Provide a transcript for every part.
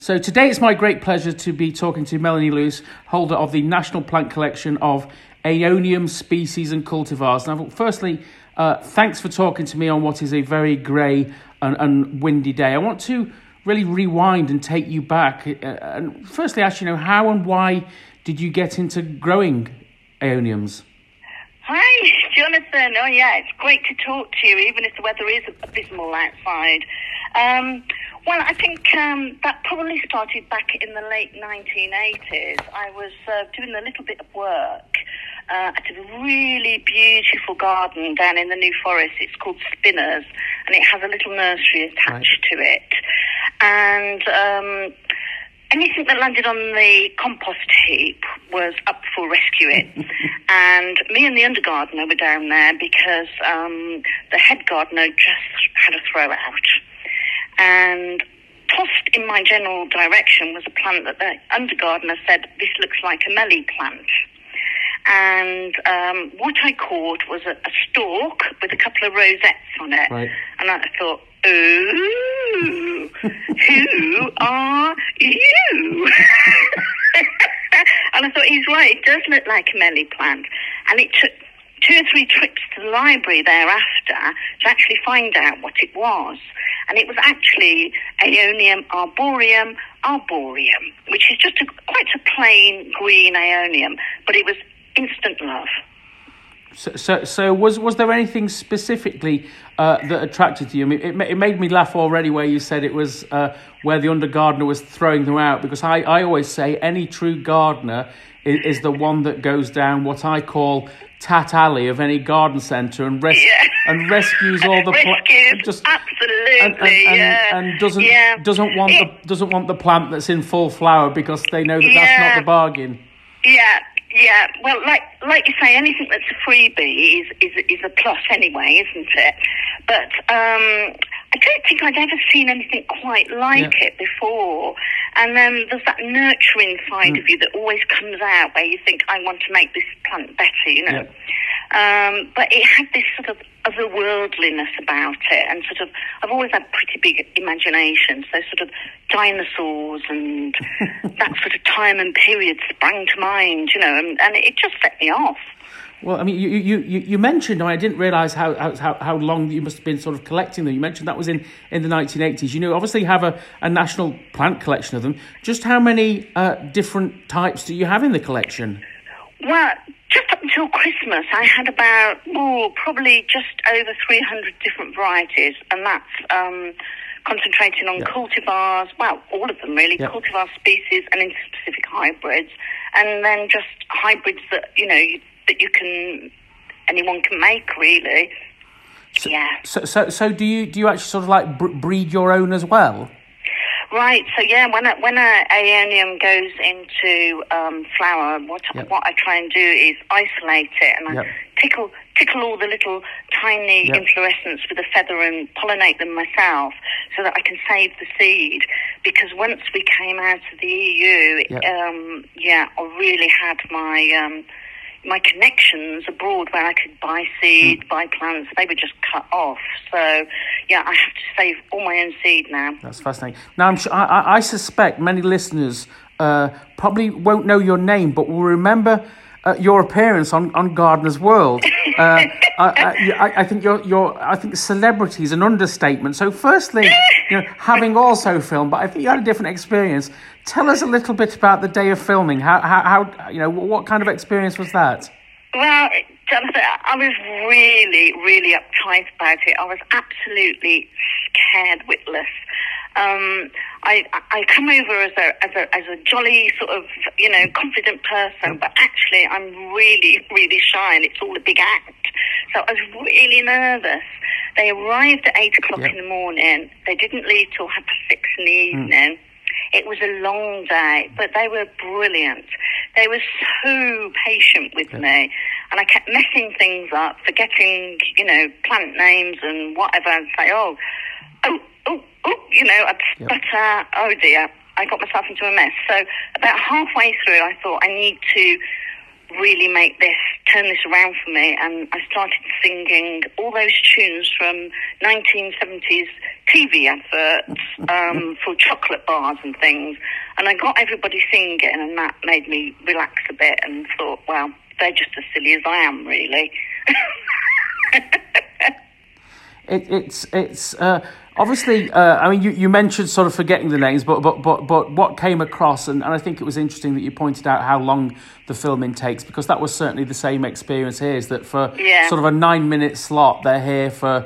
So today it's my great pleasure to be talking to Melanie Lewis, holder of the National Plant Collection of Aeonium species and cultivars. Now, firstly, thanks for talking to me on what is a very grey and windy day. I want to really rewind and take you back. And firstly, ask how and why did you get into growing Aeoniums? Hi, Jonathan. Oh, yeah, it's great to talk to you, even if the weather is abysmal outside. Well, I think that probably started back in the late 1980s. I was doing a little bit of work at a really beautiful garden down in the New Forest. It's called Spinners, and it has a little nursery attached to it. And anything that landed on the compost heap was up for rescuing. And me and the undergardener were down there because the head gardener just had a throw out. And tossed in my general direction was a plant that the undergardener said, "This looks like a mealy plant." And what I caught was a stalk with a couple of rosettes on it. Right. And I thought, ooh, who are you? And I thought, he's right, it does look like a mealy plant. And it took 2 or 3 trips to the library thereafter to actually find out what it was. And it was actually Aeonium arboreum, which is just quite a plain green Aeonium, but it was instant love. So was there anything specifically that attracted you? I mean, it made me laugh already where you said it was where the undergardener was throwing them out, because I always say any true gardener is the one that goes down what I call Tat Alley of any garden centre and rescues all the plants. Absolutely, and doesn't want the plant that's in full flower because they know that's not the bargain. Yeah. Well, like you say, anything that's a freebie is a plus anyway, isn't it? But I don't think I'd ever seen anything quite like it before. And then there's that nurturing side of you that always comes out where you think, I want to make this plant better, But it had this sort of otherworldliness about it, and sort of, I've always had pretty big imagination, so sort of dinosaurs and that sort of time and period sprang to mind, and it just set me off. Well, I mean, you mentioned, I didn't realise how long you must have been sort of collecting them. You mentioned that was in the 1980s. Obviously have a national plant collection of them. Just how many different types do you have in the collection? Well, just up until Christmas, I had about, probably just over 300 different varieties, and that's concentrating on cultivars, well, all of them really, cultivar species and interspecific hybrids, and then just hybrids that, anyone can make, really. So do you actually sort of like breed your own as well? Right. So when a Aeonium goes into flower, what I try and do is isolate it, and I tickle all the little tiny inflorescence with a feather and pollinate them myself, so that I can save the seed. Because once we came out of the EU, I really had my connections abroad where I could buy seed, buy plants. They were just cut off. So, I have to save all my own seed now. That's fascinating. Now, I suspect many listeners probably won't know your name, but will remember your appearance on Gardener's World. I think celebrity is an understatement. So, firstly, having also filmed, but I think you had a different experience. Tell us a little bit about the day of filming. How what kind of experience was that? Well, Jonathan, I was really, really uptight about it. I was absolutely scared witless. I come over as a jolly sort of confident person, but actually I'm really, really shy, and it's all a big act. So I was really nervous. They arrived at 8:00 in the morning. They didn't leave till 6:30 in the evening. It was a long day, but they were brilliant. They were so patient with me, and I kept messing things up, forgetting, plant names and whatever, and say, I'd stutter. Oh dear, I got myself into a mess. So about halfway through, I thought I need to really turn this around for me, and I started singing all those tunes from 1970s TV adverts for chocolate bars and things, and I got everybody singing, and that made me relax a bit and thought, well, they're just as silly as I am, really. It's obviously. I mean, you mentioned sort of forgetting the names, but what came across, and I think it was interesting that you pointed out how long the filming takes, because that was certainly the same experience here. Is that for sort of a 9-minute slot, they're here for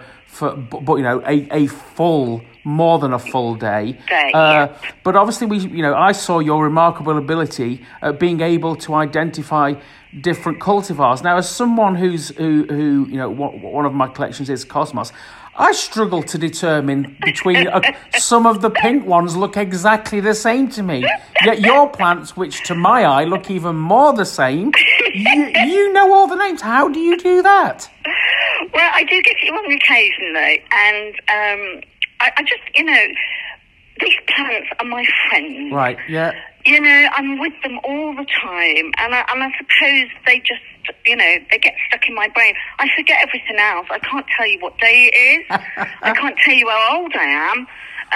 a full, more than a full day. But obviously, I saw your remarkable ability at being able to identify different cultivars. Now, as someone who one of my collections is Cosmos, I struggle to determine between some of the pink ones look exactly the same to me. Yet your plants, which to my eye look even more the same, you know all the names. How do you do that? Well, I do get it wrong occasionally, and I just, these plants are my friends. Right, yeah. I'm with them all the time, and I suppose they just, they get stuck in my brain. I forget everything else. I can't tell you what day it is. I can't tell you how old I am.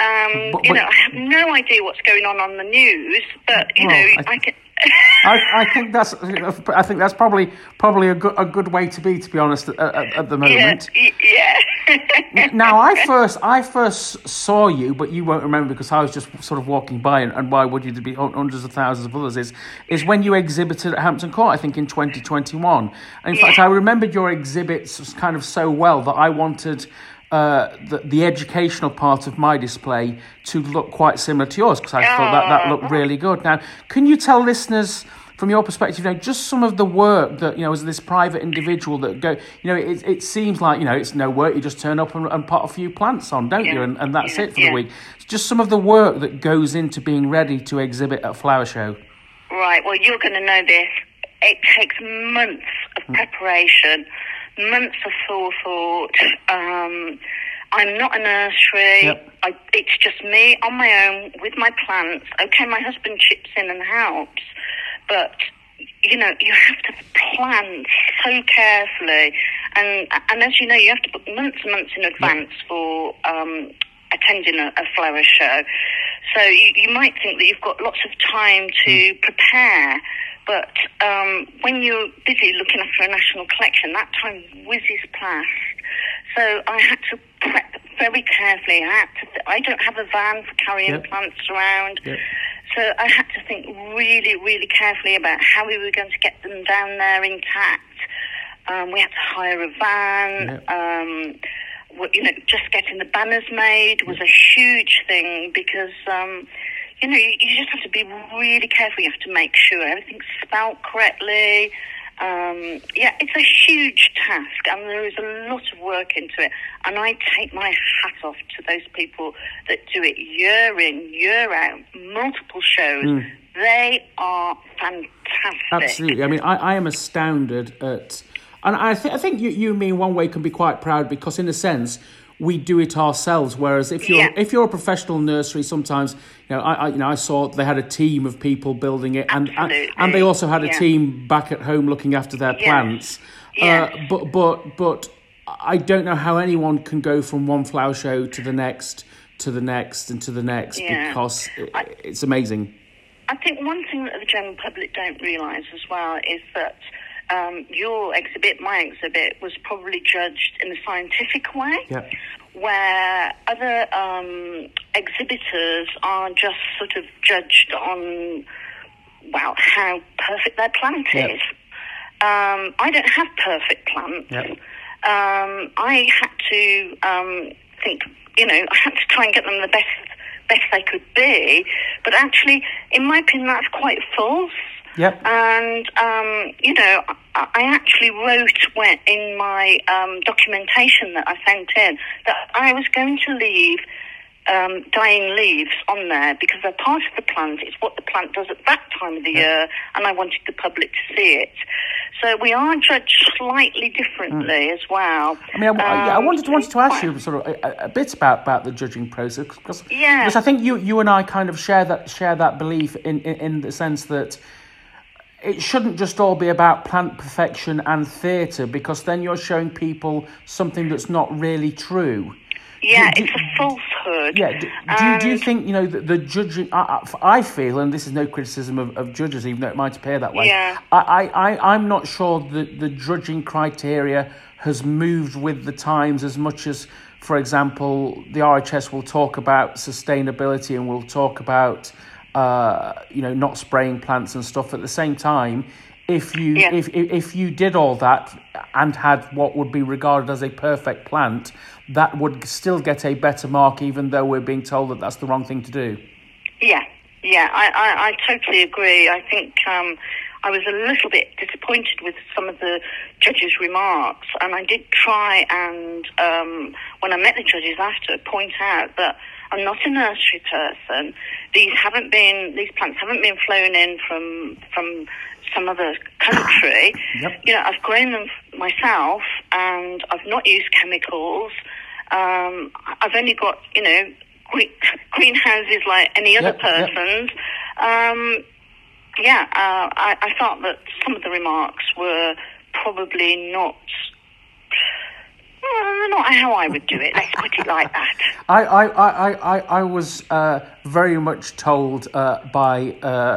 I have no idea what's going on the news, but, I can... I think that's probably a good way to be honest, at the moment. Yeah. Now, I first saw you, but you won't remember because I was just sort of walking by, and why would you? There'd be hundreds of thousands of others. Is when you exhibited at Hampton Court, I think in 2021. And in fact, I remembered your exhibits kind of so well that I wanted the educational part of my display to look quite similar to yours, because I thought that looked really good. Now, can you tell listeners, from your perspective, just some of the work that, as this private individual that go, it seems like, it's no work, you just turn up and pot a few plants on, don't you? And that's it for the week. It's just some of the work that goes into being ready to exhibit at a flower show. Right, well, you're going to know this. It takes months of preparation, months of forethought. I'm not a nursery. Yep. It's just me on my own with my plants. Okay, my husband chips in and helps, but you have to plan so carefully, and as you know, you have to book months and months in advance for attending a flower show. So you might think that you've got lots of time to prepare. But when you're busy looking after a national collection, that time whizzes past. So I had to prep very carefully. I don't have a van for carrying plants around. Yep. So I had to think really, really carefully about how we were going to get them down there intact. We had to hire a van. Yep. Just getting the banners made was a huge thing because... you just have to be really careful. You have to make sure everything's spelt correctly. It's a huge task, and there is a lot of work into it. And I take my hat off to those people that do it year in, year out, multiple shows. They are fantastic. Absolutely. I mean, I am astounded at... And I think you and me in one way can be quite proud because, in a sense... we do it ourselves. Whereas if you're a professional nursery, sometimes I saw they had a team of people building it, and they also had a team back at home looking after their plants. But I don't know how anyone can go from one flower show to the next, and to the next because it's amazing. I think one thing that the general public don't realise as well is that. Your exhibit, my exhibit, was probably judged in a scientific way, where other exhibitors are just sort of judged on, how perfect their plant is. I don't have perfect plants. I had to think, I had to try and get them the best they could be, but actually, in my opinion, that's quite false. Yep. And, I actually wrote in my documentation that I sent in that I was going to leave dying leaves on there because they're part of the plant. It's what the plant does at that time of the year, and I wanted the public to see it. So we are judged slightly differently as well. I mean, I wanted to ask you sort of a bit about the judging process because I think you and I kind of share that belief in the sense that it shouldn't just all be about plant perfection and theatre, because then you're showing people something that's not really true. Yeah, it's a falsehood. Yeah. Do you think, the judging... I feel, and this is no criticism of judges, even though it might appear that way, Yeah. I'm not sure that the judging criteria has moved with the times as much as, for example, the RHS will talk about sustainability and will talk about, not spraying plants and stuff. At the same time, if you did all that and had what would be regarded as a perfect plant, that would still get a better mark, even though we're being told that that's the wrong thing to do. Yeah, I totally agree. I think I was a little bit disappointed with some of the judges' remarks, and I did try and, when I met the judges after, point out that I'm not a nursery person. These plants haven't been flown in from some other country. Yep. I've grown them myself, and I've not used chemicals. I've only got, greenhouses like any other person's. I thought that some of the remarks were probably not how I would do it. Let's put it like that. I was very much told by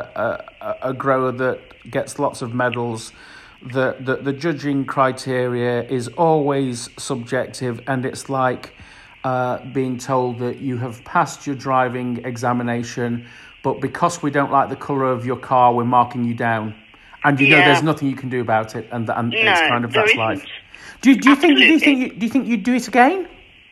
a grower that gets lots of medals that the judging criteria is always subjective, and it's like being told that you have passed your driving examination, but because we don't like the colour of your car, we're marking you down. And there's nothing you can do about it, and it's kind of that's life. Do you think you'd do it again?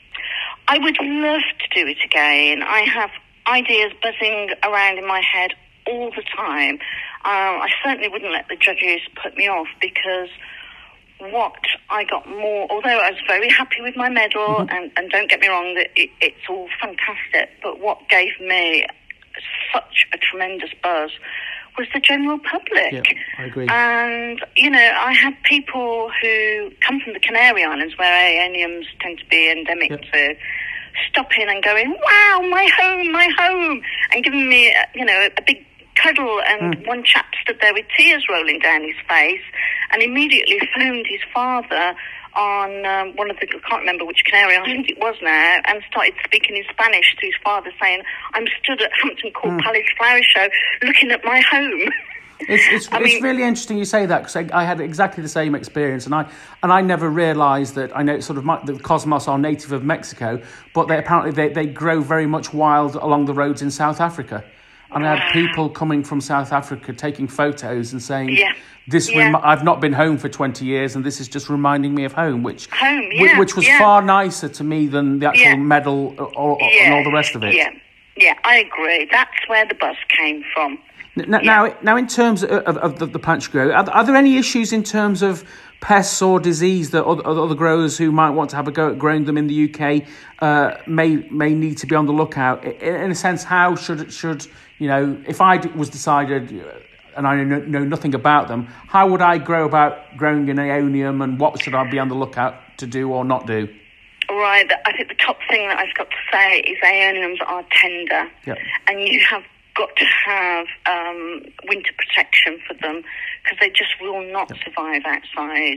I would love to do it again. I have ideas buzzing around in my head all the time. I certainly wouldn't let the judges put me off, because what I got more, although I was very happy with my medal, and don't get me wrong, that it's all fantastic, but what gave me such a tremendous buzz was the general public. Yeah, I agree. And, I had people who come from the Canary Islands, where aeoniums tend to be endemic to, stopping and going, wow, my home, and giving me, a big cuddle, and one chap stood there with tears rolling down his face and immediately phoned his father on one of the, I can't remember which Canary Island it was now, and started speaking in Spanish to his father, saying, I'm stood at Hampton Court Palace Flower Show looking at my home. It's really interesting you say that, because I had exactly the same experience, and I never realised that. I know sort of the cosmos are native of Mexico, but they grow very much wild along the roads in South Africa. And I had people coming from South Africa taking photos and saying, I've not been home for 20 years, and this is just reminding me of home, which was far nicer to me than the actual medal and all the rest of it. Yeah, I agree. That's where the buzz came from. Now, in terms of the plant you grow, are there any issues in terms of pests or disease that other growers who might want to have a go at growing them in the UK may need to be on the lookout? In a sense, how should if I was decided and I know nothing about them, how would I go about growing an aeonium, and what should I be on the lookout to do or not do? Right, I think the top thing that I've got to say is aeoniums are tender, and you have got to have winter protection for them, because they just will not survive outside.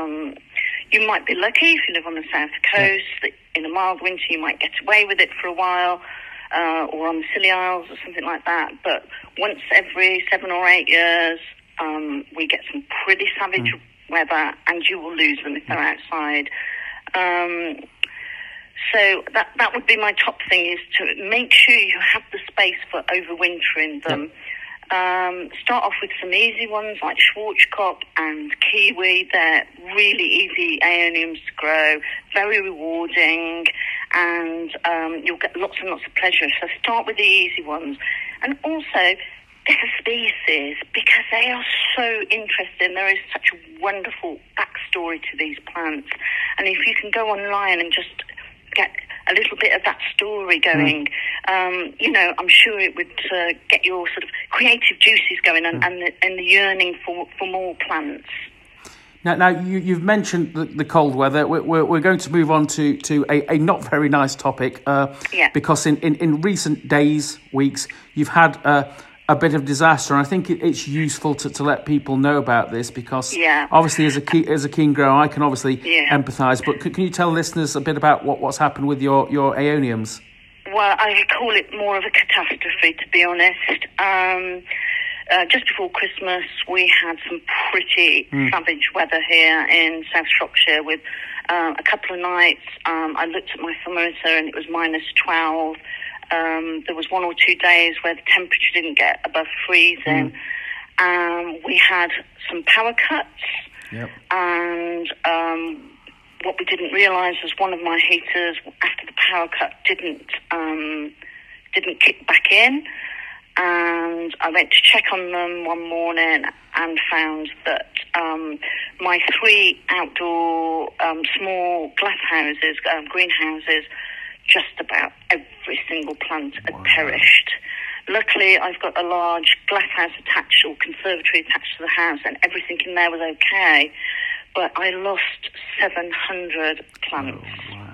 You might be lucky if you live on the south coast, that in a mild winter you might get away with it for a while, or on the Scilly Isles or something like that, but once every 7 or 8 years we get some pretty savage weather, and you will lose them if they're outside. So that would be my top thing, is to make sure you have the space for overwintering them. Start off with some easy ones like Schwarzkopf and Kiwi. They're really easy aeoniums to grow, very rewarding, and you'll get lots and lots of pleasure. So start with the easy ones. And also get a species, because they are so interesting. There is such a wonderful backstory to these plants. And if you can go online and just get a little bit of that story going, I'm sure it would get your sort of creative juices going, and the yearning for more plants. Now you've mentioned the cold weather. We're going to move on to a not very nice topic, because in recent days, weeks, you've had a bit of disaster. And I think it's useful to let people know about this because obviously as a keen grower, I can obviously empathise. But can you tell listeners a bit about what's happened with your aeoniums? Well, I call it more of a catastrophe, to be honest. Just before Christmas, we had some pretty savage weather here in South Shropshire with a couple of nights. I looked at my thermometer and it was -12. There was 1 or 2 days where the temperature didn't get above freezing. We had some power cuts, and what we didn't realise was one of my heaters, after the power cut, didn't kick back in. And I went to check on them one morning and found that my 3 outdoor small glass houses, greenhouses, just about every single plant had perished. Luckily, I've got a large glass house attached, or conservatory attached to the house, and everything in there was okay. But I lost 700 plants. Oh, wow.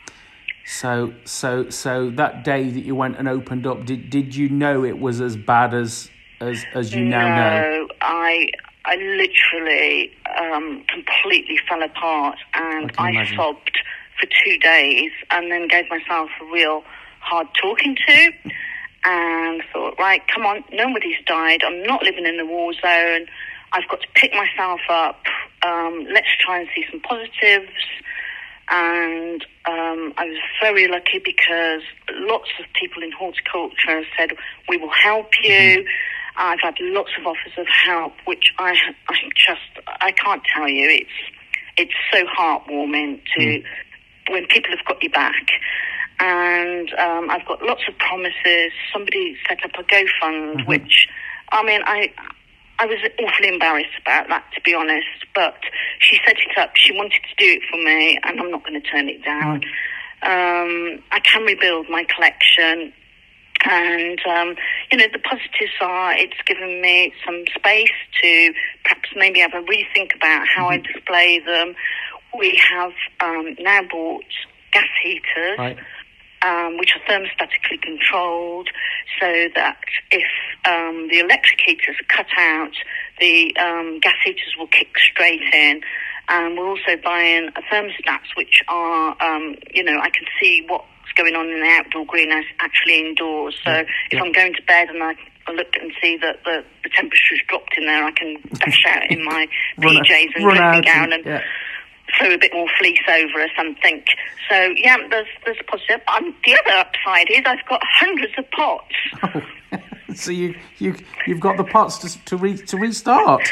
So that day that you went and opened up, did you know it was as bad as you now know? No, I literally completely fell apart, and I sobbed for 2 days, and then gave myself a real hard talking to, and thought, right, come on, nobody's died. I'm not living in the war zone. I've got to pick myself up. Let's try and see some positives. And I was very lucky because lots of people in horticulture have said, we will help you. I've had lots of offers of help, which I can't tell you. It's so heartwarming to when people have got your back. And I've got lots of promises. Somebody set up a GoFund, which, I mean, I was awfully embarrassed about that, to be honest, but she set it up. She wanted to do it for me, and I'm not going to turn it down. I can rebuild my collection, and, the positives are it's given me some space to perhaps maybe have a rethink about how I display them. We have now bought gas heaters, which are thermostatically controlled, so that if the electric heaters are cut out, the gas heaters will kick straight in. And we're also buying thermostats, which are, I can see what's going on in the outdoor greenhouse actually indoors. So if I'm going to bed and I look and see that the temperature has dropped in there, I can dash out in my PJs and dressing gown and throw a bit more fleece over or something. So there's positive. The other upside is I've got hundreds of pots. Oh. So you've got the pots to restart.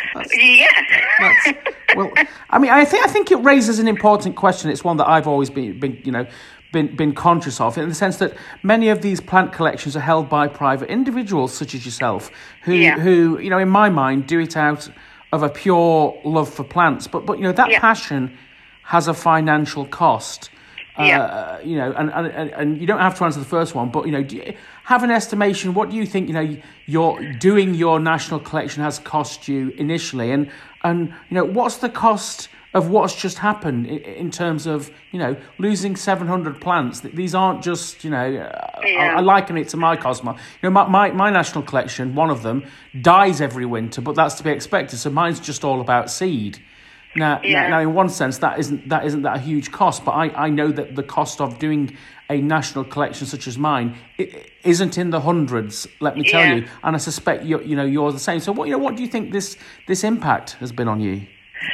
Well, I mean, I think it raises an important question. It's one that I've always been conscious of, in the sense that many of these plant collections are held by private individuals such as yourself, who in my mind do it out of a pure love for plants, but that passion has a financial cost. And you don't have to answer the first one, but do you have an estimation? What do you think you're doing your national collection has cost you initially, and what's the cost of what's just happened in terms of losing 700 plants? These aren't just I liken it to my Cosmo. My national collection, one of them dies every winter, but that's to be expected. So mine's just all about seed. Now, in one sense, that isn't that a huge cost, but I know that the cost of doing a national collection such as mine isn't in the hundreds. Let me tell you, and I suspect you're the same. So what do you think this impact has been on you?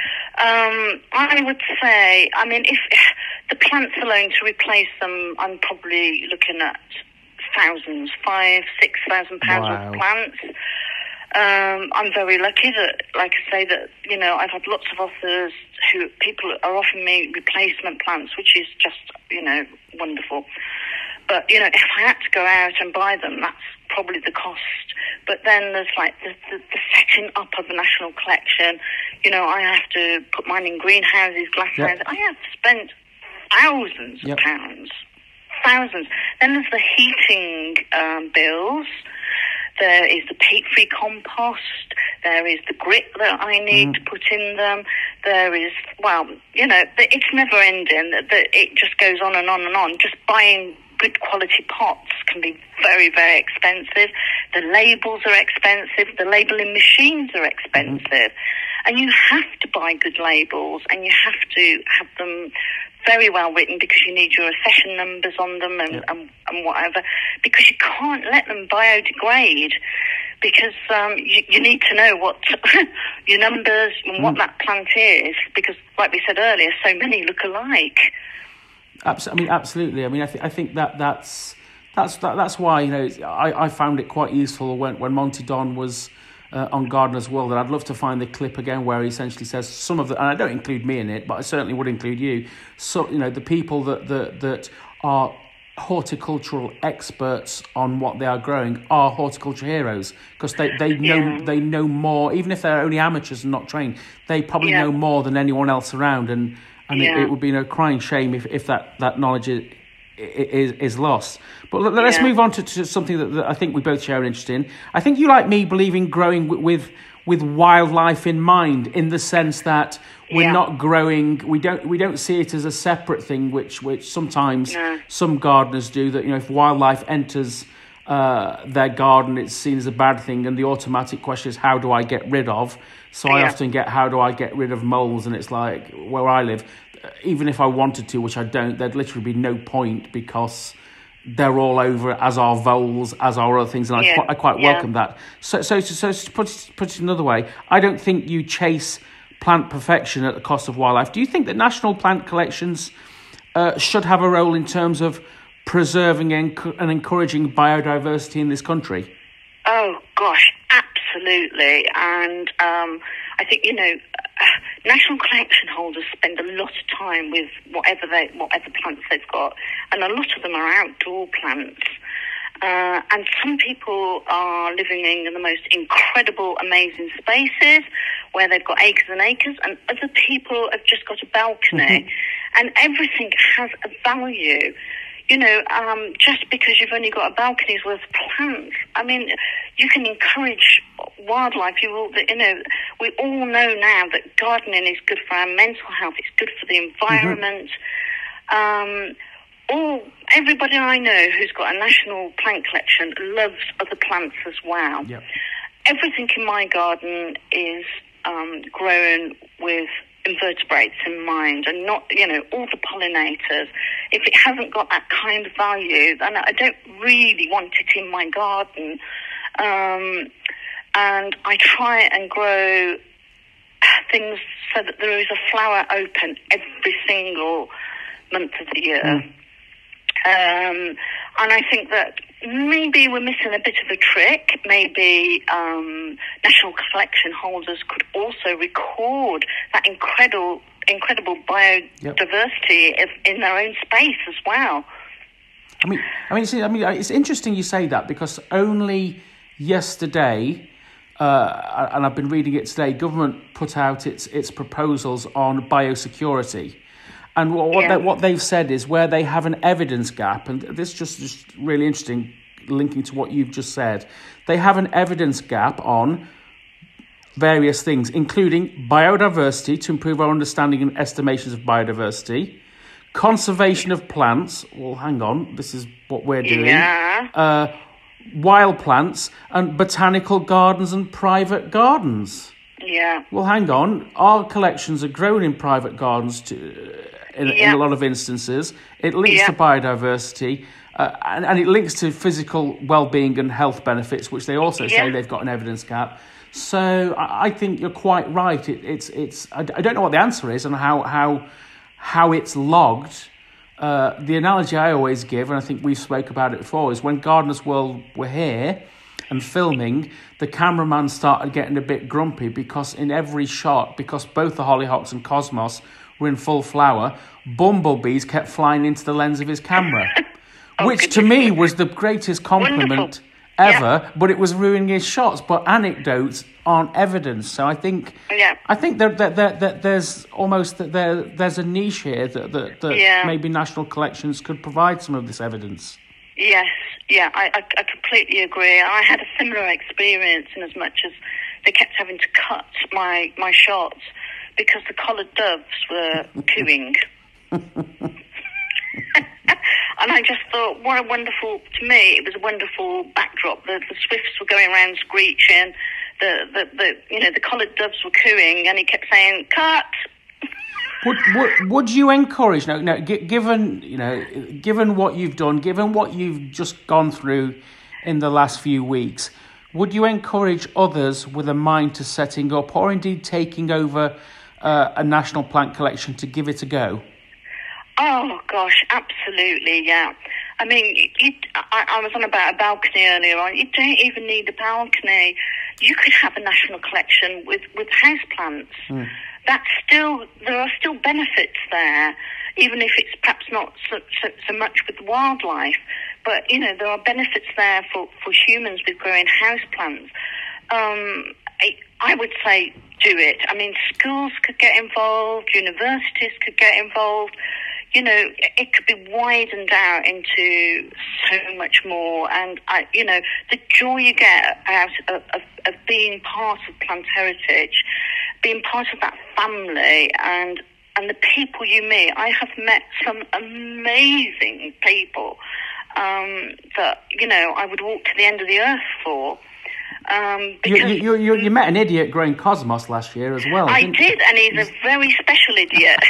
I would say, I mean, if the plants alone, to replace them, I'm probably looking at thousands, £5,000-6,000 of plants. I'm very lucky that, like I say, that I've had lots of offers. People are offering me replacement plants, which is just wonderful. But if I had to go out and buy them, that's probably the cost. But then there's like the setting up of the national collection. I have to put mine in greenhouses, glass houses. I have spent thousands of pounds, thousands. Then there's the heating bills. There is the peat-free compost. There is the grit that I need to put in them. There is, it's never ending. It just goes on and on and on. Just buying good quality pots can be very, very expensive. The labels are expensive. The labelling machines are expensive. And you have to buy good labels, and you have to have them very well written, because you need your accession numbers on them and whatever, because you can't let them biodegrade, because you need to know what your numbers and what that plant is, because, like we said earlier, so many look alike. Absolutely. I mean, I think that's why, you know, I found it quite useful when Monty Don was on Gardener's World, and I'd love to find the clip again where he essentially says some of the, and I don't include me in it, but I certainly would include you. So, you know, the people that are horticultural experts on what they are growing are horticulture heroes, because they know more, even if they're only amateurs and not trained. They probably know more than anyone else around, and it would be a crying shame if that knowledge is lost. But let's move on to something that I think we both share an interest in. I think you, like me, believe in growing with wildlife in mind, in the sense that we're not growing. We don't see it as a separate thing, which sometimes some gardeners do. That, you know, if wildlife enters their garden, it's seen as a bad thing, and the automatic question is, how do I get rid of? So I often get, how do I get rid of moles? And it's like, where I live, even if I wanted to, which I don't, there'd literally be no point, because they're all over, as are voles, as are other things, and I quite welcome that. So to put it another way, I don't think you chase plant perfection at the cost of wildlife. Do you think that national plant collections should have a role in terms of preserving and encouraging biodiversity in this country? Oh gosh, absolutely. And I think, you know, national collection holders spend a lot of time with whatever plants they've got, and a lot of them are outdoor plants. And some people are living in the most incredible, amazing spaces where they've got acres and acres, and other people have just got a balcony. And everything has a value. You know, just because you've only got a balcony's worth of plants, I mean, you can encourage wildlife. You know, we all know now that gardening is good for our mental health. It's good for the environment. Everybody I know who's got a national plant collection loves other plants as well. Yep. Everything in my garden is grown with invertebrates in mind, and not, you know, all the pollinators. If it hasn't got that kind of value, then I don't really want it in my garden. And I try and grow things so that there is a flower open every single month of the year. And I think that maybe we're missing a bit of a trick. Maybe national collection holders could also record that incredible biodiversity in their own space as well. I mean, it's interesting you say that, because only yesterday, and I've been reading it today, government put out its proposals on biosecurity. And what they've said is, where they have an evidence gap, and this just really interesting, linking to what you've just said, they have an evidence gap on various things, including biodiversity, to improve our understanding and estimations of biodiversity, conservation of plants. Well, hang on, this is what we're doing. Wild plants, and botanical gardens and private gardens. Yeah. Well, hang on, our collections are grown in private gardens in a lot of instances. It links to biodiversity, and it links to physical well-being and health benefits, which they also say they've got an evidence gap. So I think you're quite right. I don't know what the answer is and how it's logged. The analogy I always give, and I think we've spoke about it before, is when Gardeners World were here and filming, the cameraman started getting a bit grumpy, because in every shot, because both the hollyhocks and cosmos were in full flower, bumblebees kept flying into the lens of his camera, which to me was the greatest compliment ever, but it was ruining his shots. But anecdotes aren't evidence, so I think that there's almost there's a niche here that maybe national collections could provide some of this evidence. Yes, I completely agree. I had a similar experience, in as much as they kept having to cut my shots because the collared doves were cooing. And and I just thought, what a wonderful, to me, it was a wonderful backdrop. The swifts were going around screeching, the collared doves were cooing, and he kept saying, cut. Would you encourage, given what you've done, given what you've just gone through in the last few weeks, would you encourage others with a mind to setting up or indeed taking over a national plant collection to give it a go? Oh, gosh, absolutely, yeah. I mean, I was on about a balcony earlier on. You don't even need a balcony. You could have a national collection with houseplants. There are still benefits there, even if it's perhaps not so much with wildlife. But, there are benefits there for humans with growing houseplants. I would say do it. I mean, schools could get involved, universities could get involved. It could be widened out into so much more. And, the joy you get out of being part of Plant Heritage, being part of that family and the people you meet. I have met some amazing people that, I would walk to the end of the earth for. You met an idiot growing cosmos last year as well. I did, and he's a very special idiot.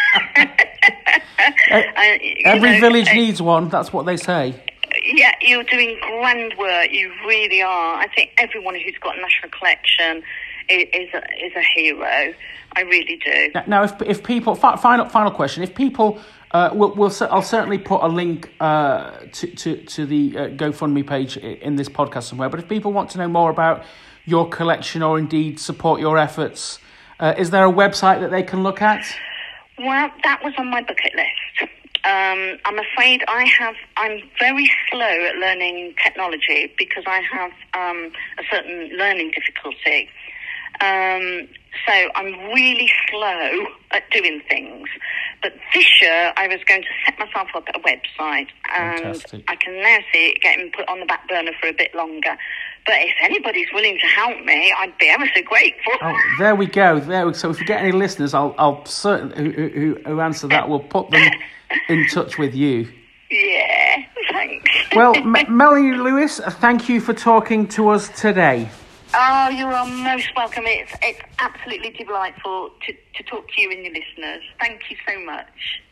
Every village needs one, that's what they say. Yeah, you're doing grand work, you really are. I think everyone who's got a national collection is a hero. I really do. Now, if people, final question, if people, I'll certainly put a link to the GoFundMe page in this podcast somewhere. But if people want to know more about your collection or indeed support your efforts, is there a website that they can look at? Well, that was on my bucket list. I'm afraid I'm very slow at learning technology because I have a certain learning difficulty. So I'm really slow at doing things. But this year I was going to set myself up a website, and fantastic. I can now see it getting put on the back burner for a bit longer. But if anybody's willing to help me, I'd be ever so grateful. Oh, there we go. So if you get any listeners, I'll certainly who answer that, we'll put them in touch with you. Yeah, thanks. Well, Melanie Lewis, thank you for talking to us today. Oh, you are most welcome. It's absolutely delightful to talk to you and your listeners. Thank you so much.